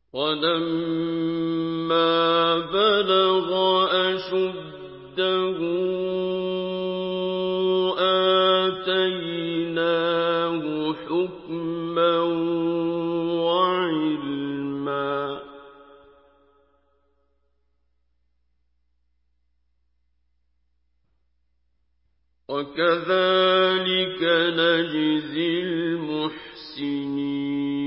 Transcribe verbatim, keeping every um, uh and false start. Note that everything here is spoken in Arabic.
وَلَمَّا بَلَغَ أَشُدَّهُ آتَيْنَاهُ حُكْمًا وَعِلْمًا ۚ وَكَذَٰلِكَ نَجْزِي الْمُحْسِنِينَ